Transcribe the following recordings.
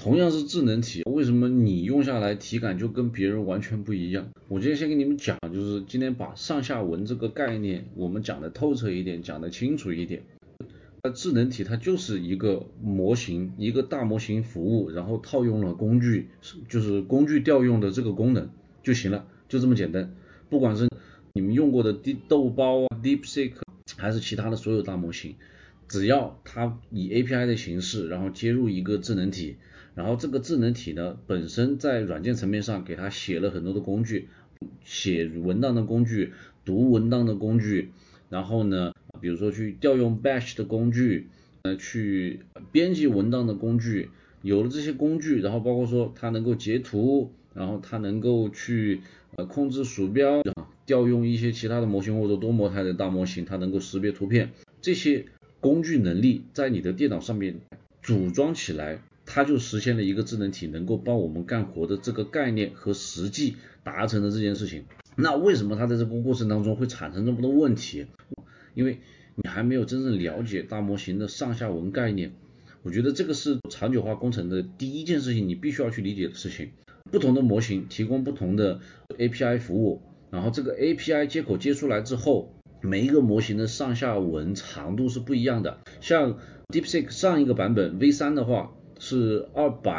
同样是智能体，为什么你用下来体感就跟别人完全不一样？我今天先跟你们讲，就是今天把上下文这个概念我们讲的透彻一点，讲的清楚一点。智能体它就是一个模型，一个大模型服务，然后套用了工具，就是工具调用的这个功能就行了，就这么简单。不管是你们用过的豆包啊、DeepSeek 还是其他的所有大模型，只要它以 API 的形式，然后接入一个智能体，然后这个智能体呢本身在软件层面上给它写了很多的工具，写文档的工具、读文档的工具，然后呢，比如说去调用 Bash 的工具，去编辑文档的工具，有了这些工具，然后包括说它能够截图，然后它能够去控制鼠标，调用一些其他的模型或者多模态的大模型，它能够识别图片，这些工具能力在你的电脑上面组装起来，它就实现了一个智能体能够帮我们干活的这个概念和实际达成的这件事情。那为什么它在这个过程当中会产生这么多问题？因为你还没有真正了解大模型的上下文概念。我觉得这个是长久化工程的第一件事情，你必须要去理解的事情。不同的模型提供不同的 API 服务，然后这个 API 接口接出来之后，每一个模型的上下文长度是不一样的。像 DeepSeek 上一个版本 V3 的话是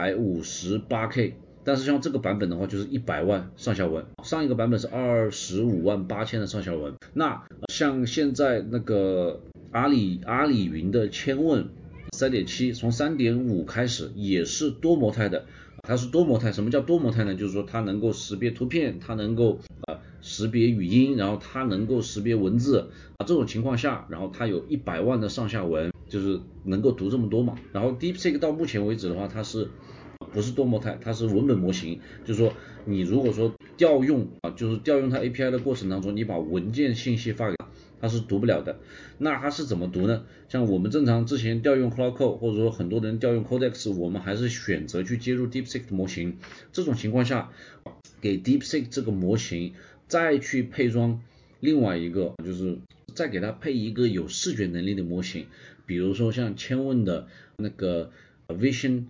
258K， 但是像这个版本的话就是100万上下文，上一个版本是25万8千的上下文。那像现在那个阿里云的千问 3.7 从 3.5 开始也是多模态的。它是多模态，什么叫多模态呢？就是说它能够识别图片，它能够识别语音，然后它能够识别文字这种情况下，然后它有100万的上下文，就是能够读这么多嘛。然后 DeepSeek 到目前为止的话，它是不是多模态，它是文本模型，就是说你如果说调用就是调用它 API 的过程当中，你把文件信息发给它是读不了的。那它是怎么读呢？像我们正常之前调用 Cloud Code， 或者说很多人调用 Codex， 我们还是选择去接入 DeepSeek 的模型。这种情况下，给 DeepSeek 这个模型再去配装另外一个，就是再给它配一个有视觉能力的模型，比如说像千问的那个 Vision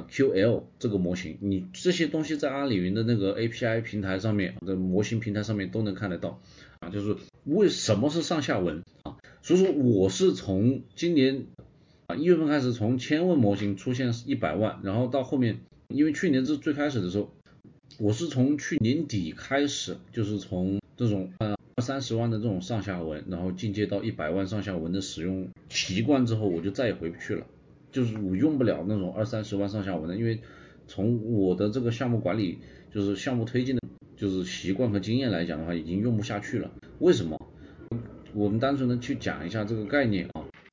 QL 这个模型，你这些东西在阿里云的那个 API 平台上面的模型平台上面都能看得到就是为什么是上下文所以说我是从今年1月份开始，从千问模型出现100万，然后到后面，因为去年是最开始的时候，我是从去年底开始，就是从这种20-30万的这种上下文，然后进阶到100万上下文的使用习惯之后，我就再也回不去了。就是我用不了那种20-30万上下文的，因为从我的这个项目管理，就是项目推进的，就是习惯和经验来讲的话，已经用不下去了。为什么？我们单纯的去讲一下这个概念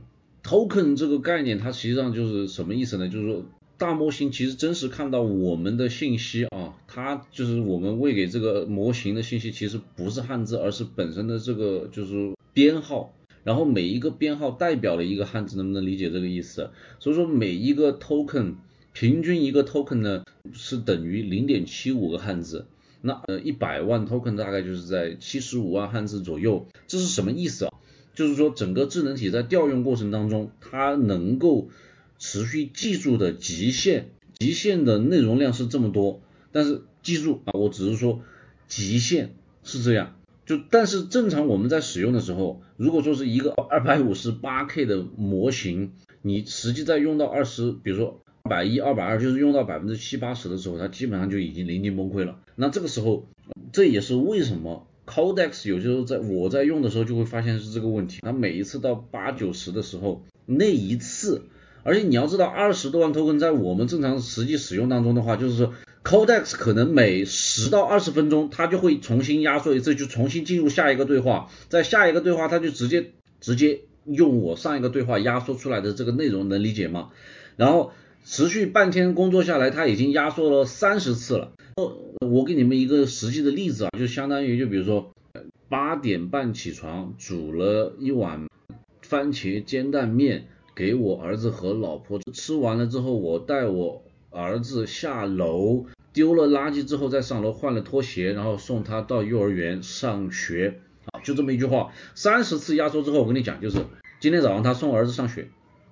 Token 这个概念它实际上就是什么意思呢？就是说大模型其实真实看到我们的信息它就是我们喂给这个模型的信息其实不是汉字，而是本身的这个就是编号，然后每一个编号代表了一个汉字，能不能理解这个意思？所以说每一个 token 平均一个 token 呢是等于 0.75 个汉字。那100万 token 大概就是在75万汉字左右，这是什么意思就是说整个智能体在调用过程当中，它能够持续记住的极限的内容量是这么多，但是记住我只是说极限是这样，但是正常我们在使用的时候，如果说是一个258K 的模型，你实际在用到比如说210、220，就是用到70-80%的时候，它基本上就已经临近崩溃了。那这个时候，这也是为什么Codex 有些时候我在用的时候就会发现是这个问题，它每一次到80-90的时候，那一次，而且你要知道20多万 token 在我们正常实际使用当中的话，就是说 Codex 可能每10到20分钟它就会重新压缩一次，就重新进入下一个对话，在下一个对话它就直接用我上一个对话压缩出来的这个内容，能理解吗？然后持续半天工作下来，它已经压缩了30次了。我给你们一个实际的例子就相当于就比如说8点半起床，煮了一碗番茄煎蛋面给我儿子和老婆吃完了之后，我带我儿子下楼丢了垃圾之后再上楼换了拖鞋，然后送他到幼儿园上学就这么一句话，30次压缩之后，我跟你讲，就是今天早上他送儿子上学，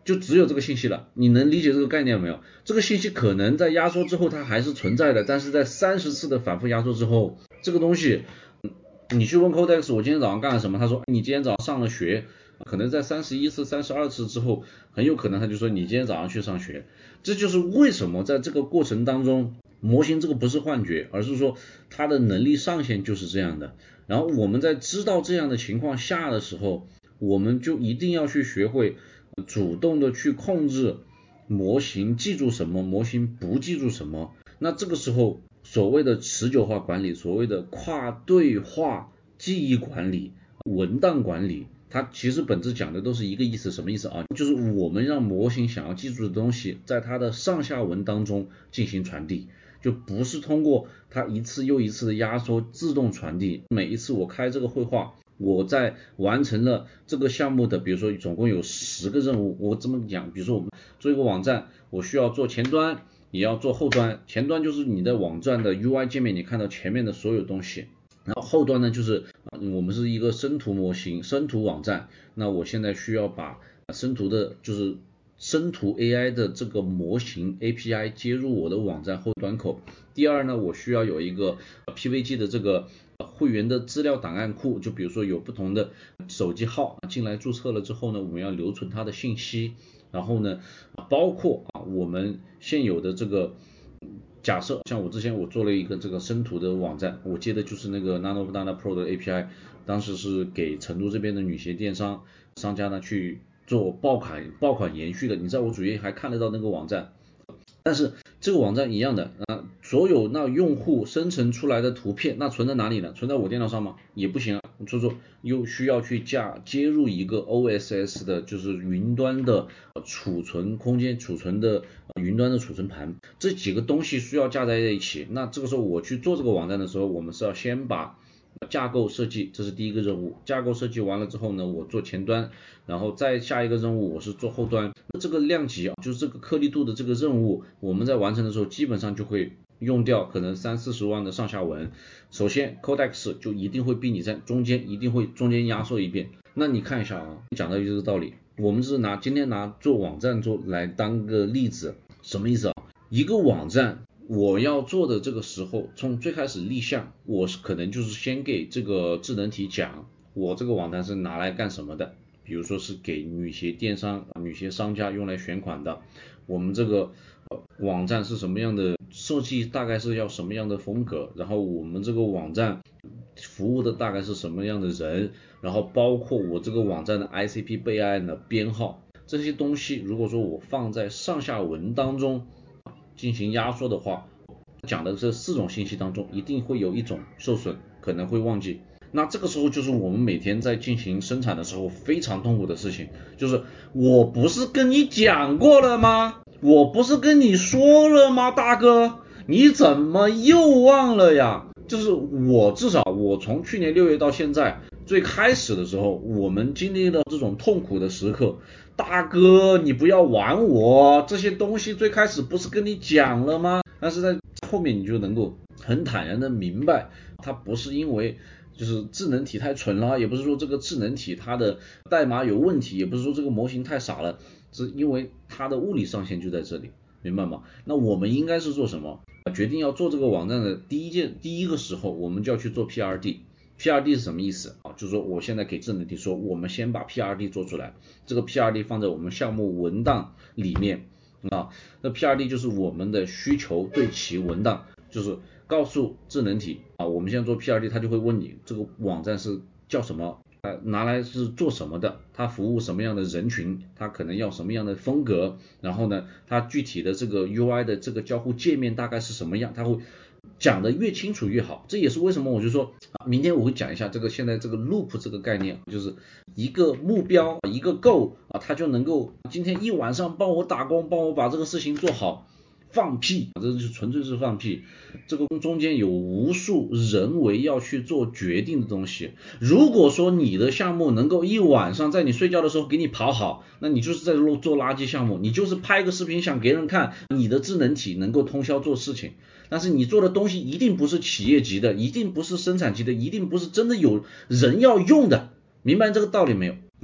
就只有这个信息了。你能理解这个概念没有？这个信息可能在压缩之后它还是存在的，但是在30次的反复压缩之后，这个东西你去问 Codex 我今天早上干了什么，他说你今天早上上了学，可能在31次、32次之后，很有可能他就说你今天早上去上学。这就是为什么在这个过程当中，模型这个不是幻觉，而是说它的能力上限就是这样的。然后我们在知道这样的情况下的时候，我们就一定要去学会主动的去控制模型记住什么，模型不记住什么。那这个时候所谓的持久化管理，所谓的跨对话记忆管理、文档管理，它其实本质讲的都是一个意思。什么意思啊？就是我们让模型想要记住的东西，在它的上下文当中进行传递，就不是通过它一次又一次的压缩自动传递。每一次我开这个绘画，我在完成了这个项目的，比如说总共有10个任务，我这么讲，比如说我们做一个网站，我需要做前端，也要做后端。前端就是你的网站的 UI 界面，你看到前面的所有东西。然后后端呢，就是我们是一个生图模型、生图网站，那我现在需要把生图的，就是生图 AI 的这个模型 API 接入我的网站后端口。第二呢，我需要有一个 PVG 的这个会员的资料档案库，就比如说有不同的手机号进来注册了之后呢，我们要留存它的信息。然后呢，包括我们现有的这个假设，像我之前我做了一个这个生图的网站，我接的就是那个 Nano Pro 的 API， 当时是给成都这边的女鞋电商家呢去做爆款延续的。你在我主页还看得到那个网站，但是这个网站一样的所有那用户生成出来的图片，那存在哪里呢？存在我电脑上吗？也不行啊，所以说又需要去接入一个 OSS 的，就是云端的储存空间、储存的云端的储存盘，这几个东西需要架在一起。那这个时候我去做这个网站的时候，我们是要先把架构设计，这是第一个任务。架构设计完了之后呢，我做前端，然后再下一个任务我是做后端。这个量级就是这个颗粒度的这个任务，我们在完成的时候基本上就会用掉可能30-40万的上下文。首先 Codex 就一定会逼你在中间，一定会中间压缩一遍。那你看一下讲到这个道理，我们是今天拿做网站来当个例子。什么意思啊？一个网站我要做的这个时候，从最开始立项，我是可能就是先给这个智能体讲，我这个网站是拿来干什么的。比如说是给女鞋电商、女鞋商家用来选款的，我们这个网站是什么样的设计，大概是要什么样的风格，然后我们这个网站服务的大概是什么样的人，然后包括我这个网站的 ICP 备案的编号，这些东西如果说我放在上下文当中进行压缩的话，讲的这4种信息当中一定会有一种受损，可能会忘记。那这个时候就是我们每天在进行生产的时候非常痛苦的事情，就是我不是跟你讲过了吗？我不是跟你说了吗，大哥？你怎么又忘了呀？就是至少我从去年6月到现在，最开始的时候，我们经历了这种痛苦的时刻。大哥，你不要玩我，这些东西最开始不是跟你讲了吗？但是在后面你就能够很坦然的明白，它不是因为就是智能体太蠢了，也不是说这个智能体它的代码有问题，也不是说这个模型太傻了，是因为它的物理上限就在这里，明白吗？那我们应该是做什么？决定要做这个网站的第一个时候，我们就要去做 PRD。PRD 是什么意思啊？就是说我现在给智能体说，我们先把 PRD 做出来，这个 PRD 放在我们项目文档里面那 PRD 就是我们的需求对齐文档，就是告诉智能体我们现在做 PRD， 它就会问你这个网站是叫什么，拿来是做什么的，它服务什么样的人群，它可能要什么样的风格，然后呢，它具体的这个 UI 的这个交互界面大概是什么样，它会讲得越清楚越好。这也是为什么我就说明天我会讲一下现在这个 loop 这个概念，就是一个目标一个 goal 它就能够今天一晚上帮我打工，帮我把这个事情做好。放屁，这就纯粹是放屁。这个中间有无数人为要去做决定的东西。如果说你的项目能够一晚上在你睡觉的时候给你跑好，那你就是在做垃圾项目，你就是拍个视频想给人看你的智能体能够通宵做事情。但是你做的东西一定不是企业级的，一定不是生产级的，一定不是真的有人要用的，明白这个道理没有？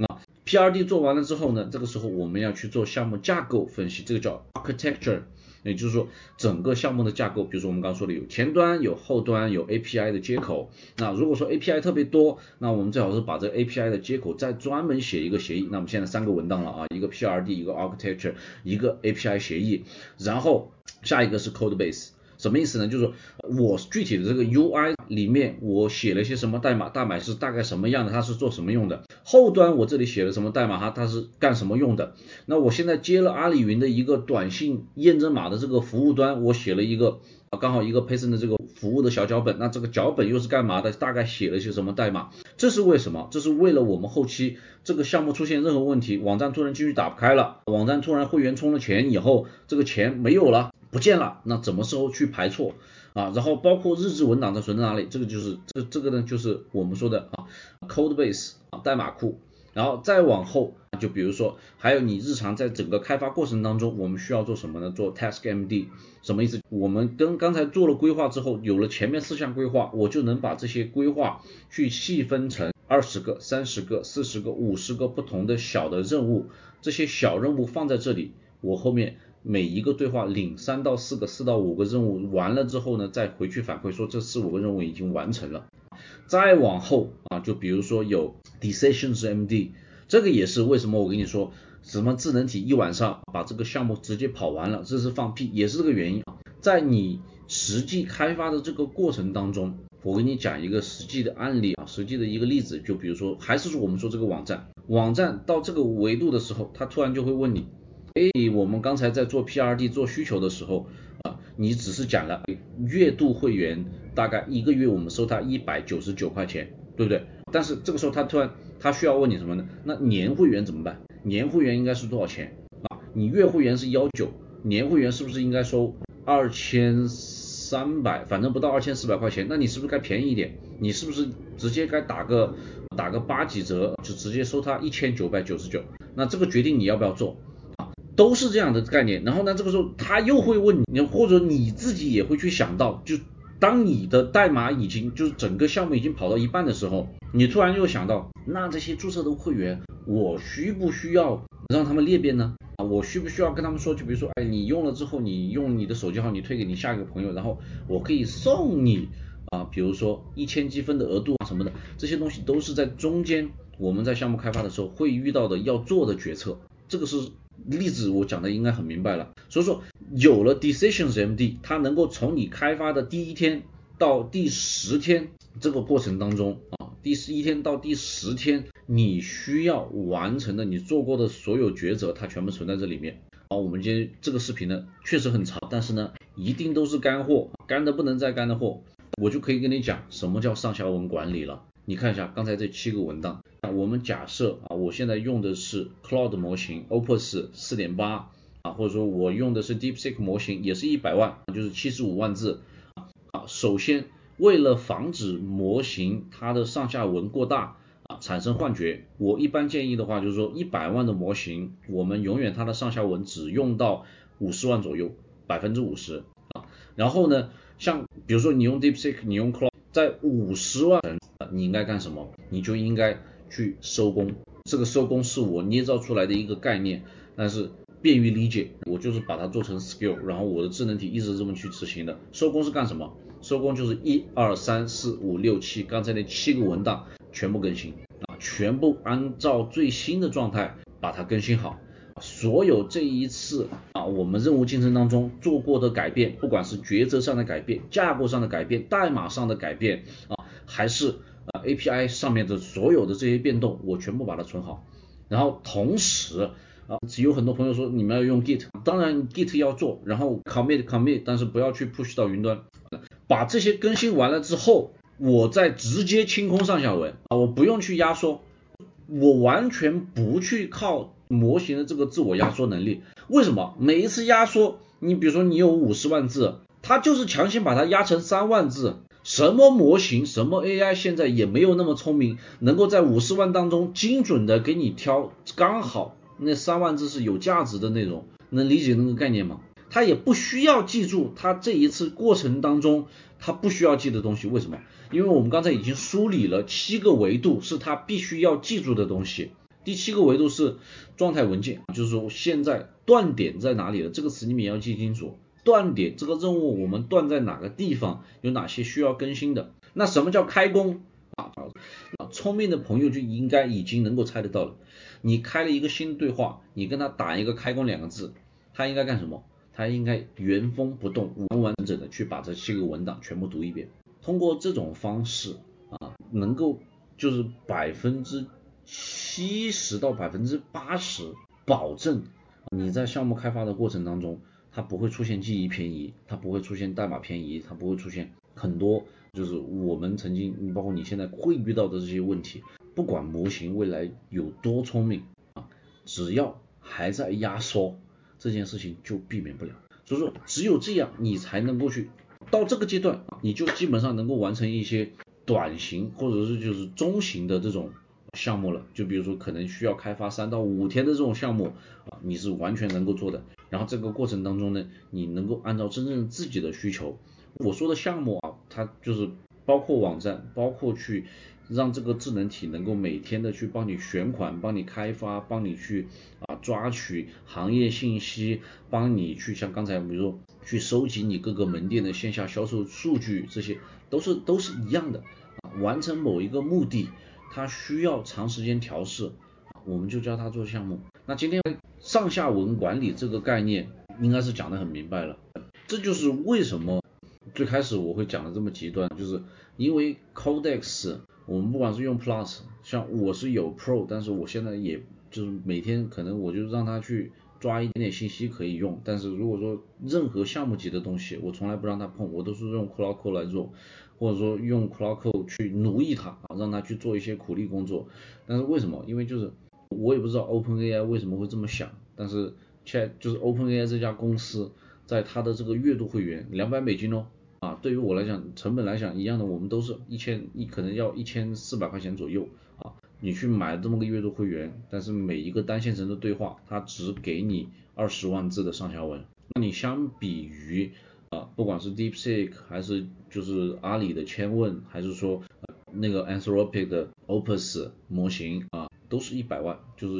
PRD 做完了之后呢，这个时候我们要去做项目架构分析，这个叫 architecture， 也就是说整个项目的架构，比如说我们刚刚说的有前端、有后端、有 API 的接口。那如果说 API 特别多，那我们最好是把这个 API 的接口再专门写一个协议。那么现在3个文档了啊，一个 PRD， 一个 architecture， 一个 API 协议，然后下一个是 code base。什么意思呢？就是说我具体的这个 UI 里面我写了些什么代码，代码是大概什么样的，它是做什么用的。后端我这里写了什么代码，它是干什么用的。那我现在接了阿里云的一个短信验证码的这个服务端，我写了一个刚好一个 Python 的这个服务的小脚本，那这个脚本又是干嘛的？大概写了些什么代码？这是为什么？这是为了我们后期这个项目出现任何问题，网站突然继续打不开了，网站突然会员充了钱以后，这个钱没有了。不见了，那怎么时候去排错啊？然后包括日志文档在存在哪里？这个就是这个呢，就是我们说的code base 代码库。然后再往后，就比如说还有你日常在整个开发过程当中，我们需要做什么呢？做 task MD， 什么意思？我们跟刚才做了规划之后，有了前面4项规划，我就能把这些规划去细分成20个、30个、40个、50个不同的小的任务，这些小任务放在这里，我后面每一个对话领3到4个、4到5个任务完了之后呢，再回去反馈说这4、5个任务已经完成了。再往后就比如说有 Decisions MD， 这个也是为什么我跟你说什么智能体一晚上把这个项目直接跑完了，这是放屁，也是这个原因。在你实际开发的这个过程当中，我给你讲一个实际的案例实际的一个例子，就比如说还是我们说这个网站到这个维度的时候，它突然就会问你，我们刚才在做 PRD 做需求的时候你只是讲了月度会员大概1个月我们收他199块钱，对不对？但是这个时候他需要问你什么呢？那年会员怎么办？年会员应该是多少钱你月会员是19，年会员是不是应该收2300，反正不到2400块钱？那你是不是该便宜一点？你是不是直接该打个8几折，就直接收他1999？那这个决定你要不要做？都是这样的概念。然后呢，这个时候他又会问你，或者你自己也会去想到，就当你的代码已经就是整个项目已经跑到一半的时候，你突然又想到，那这些注册的会员，我需不需要让他们裂变呢？我需不需要跟他们说，就比如说，你用了之后，你用你的手机号，你推给你下一个朋友，然后我可以送你比如说1000积分的额度什么的，这些东西都是在中间我们在项目开发的时候会遇到的要做的决策。这个是例子，我讲的应该很明白了。所以说有了 Decisions MD， 它能够从你开发的第1天到第10天这个过程当中第11天到第10天你需要完成的你做过的所有抉择，它全部存在这里面。我们今天这个视频呢确实很长，但是呢一定都是干货，干的不能再干的货。我就可以跟你讲什么叫上下文管理了。你看一下刚才这7个文档，我们假设我现在用的是 Cloud 模型 Opus 4.8或者说我用的是 DeepSeek 模型，也是100万，就是75万字首先为了防止模型它的上下文过大产生幻觉，我一般建议的话就是说100万的模型，我们永远它的上下文只用到50万左右，50%然后呢，像比如说你用 DeepSeek， 你用 Cloud， 在50万你应该干什么？你就应该去收工。这个收工是我捏造出来的一个概念，但是便于理解，我就是把它做成 skill， 然后我的智能体一直这么去执行的。收工是干什么？收工就是1、2、3、4、5、6、7，刚才那7个文档全部更新全部按照最新的状态把它更新好。所有这一次我们任务进程当中做过的改变，不管是抉择上的改变、架构上的改变、代码上的改变还是API 上面的所有的这些变动，我全部把它存好。然后同时有很多朋友说你们要用 Git， 当然 Git 要做，然后 commit， 但是不要去 push 到云端。把这些更新完了之后，我再直接清空上下文我不用去压缩，我完全不去靠模型的这个自我压缩能力。为什么？每一次压缩，你比如说你有50万字，它就是强行把它压成3万字。什么模型什么 AI 现在也没有那么聪明，能够在50万当中精准的给你挑刚好那3万字是有价值的内容。能理解那个概念吗？他也不需要记住他这一次过程当中他不需要记的东西。为什么？因为我们刚才已经梳理了7个维度是他必须要记住的东西。 第7个维度是状态文件，就是说现在断点在哪里了，这个词你们也要记清楚。断点这个任务我们断在哪个地方，有哪些需要更新的。那什么叫开工啊？聪明的朋友就应该已经能够猜得到了。你开了一个新的对话，你跟他打一个开工2个字，他应该干什么？他应该原封不动、完整的去把这7个文档全部读一遍。通过这种方式能够就是70%到80%保证你在项目开发的过程当中，它不会出现记忆偏移，它不会出现代码偏移，它不会出现很多就是我们曾经包括你现在会遇到的这些问题。不管模型未来有多聪明只要还在压缩，这件事情就避免不了。所以说只有这样你才能够去到这个阶段，你就基本上能够完成一些短型或者是就是中型的这种项目了。就比如说可能需要开发3到5天的这种项目你是完全能够做的。然后这个过程当中呢，你能够按照真正自己的需求，我说的项目它就是包括网站，包括去让这个智能体能够每天的去帮你选款，帮你开发，帮你去抓取行业信息，帮你去像刚才比如说去收集你各个门店的线下销售数据，这些都是一样的完成某一个目的，它需要长时间调试，我们就叫它做项目。那今天上下文管理这个概念应该是讲得很明白了。这就是为什么最开始我会讲的这么极端，就是因为 Codex 我们不管是用 Plus， 像我是有 Pro， 但是我现在也就是每天可能我就让他去抓一点点信息可以用，但是如果说任何项目级的东西我从来不让他碰，我都是用 Cloud Code 来做，或者说用 Cloud Code 去奴役他让他去做一些苦力工作。但是为什么？因为就是我也不知道 OpenAI 为什么会这么想，但是就是 OpenAI 这家公司在它的这个月度会员$200哦对于我来讲成本来讲一样的，我们都是可能要1400块钱左右你去买这么个月度会员，但是每一个单线程的对话它只给你20万字的上下文。那你相比于不管是 DeepSeek 还是就是阿里的千问，还是说那个 Anthropic 的 Opus 模型都是100万，就是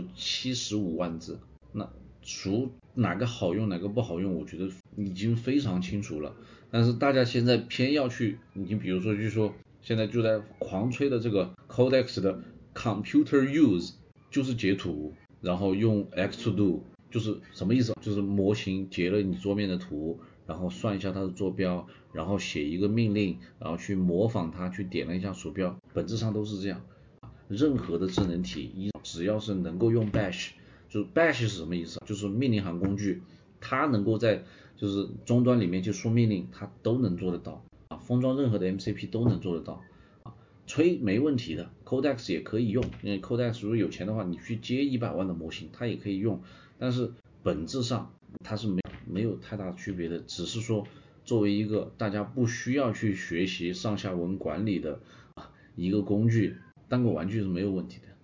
75万字。那除哪个好用哪个不好用，我觉得已经非常清楚了。但是大家现在偏要去，你比如说就说现在就在狂吹的这个 Codex 的 Computer Use， 就是截图，然后用 X2Do， 就是什么意思？就是模型截了你桌面的图，然后算一下它的坐标，然后写一个命令，然后去模仿它，去点了一下鼠标，本质上都是这样。任何的智能体只要是能够用 Bash， 就是 Bash 是什么意思？就是命令行工具，它能够在就是终端里面去输命令，它都能做得到封装任何的 MCP 都能做得到吹没问题的。 Codex 也可以用，因为 Codex 如果有钱的话，你去接100万的模型它也可以用，但是本质上它是没有太大区别的，只是说作为一个大家不需要去学习上下文管理的一个工具，当个玩具是没有问题的。